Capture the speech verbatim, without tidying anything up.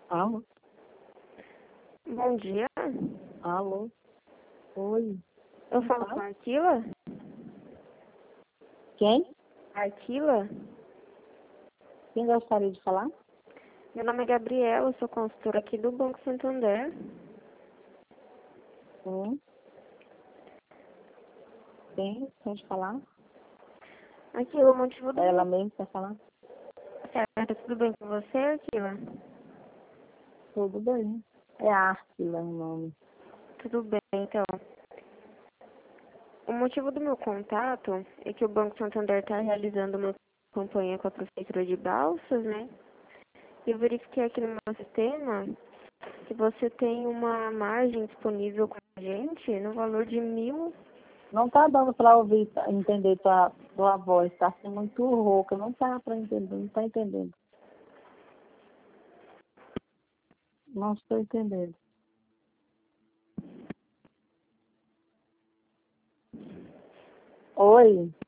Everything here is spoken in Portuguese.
Alô? Bom dia. Alô? Oi. Eu falo com a Arquila? Quem? Arquila? Quem gostaria de falar? Meu nome é Gabriela, eu sou consultora aqui do Banco Santander. Sim. Quem? Pode falar? Arquila, o motivo do Ela meu... mesmo quer falar? Certo, tudo bem com você, Arquila? Tudo bem. É Árquila o nome. Tudo bem, então. O motivo do meu contato é que o Banco Santander está realizando uma campanha com a Prefeitura de Balsas, né? E eu verifiquei aqui no meu sistema que você tem uma margem disponível com a gente no valor de mil. Não tá dando para ouvir, pra entender tua, tua voz. Tá assim muito rouca. Não tá para entender, não tá entendendo. Não estou entendendo. Oi.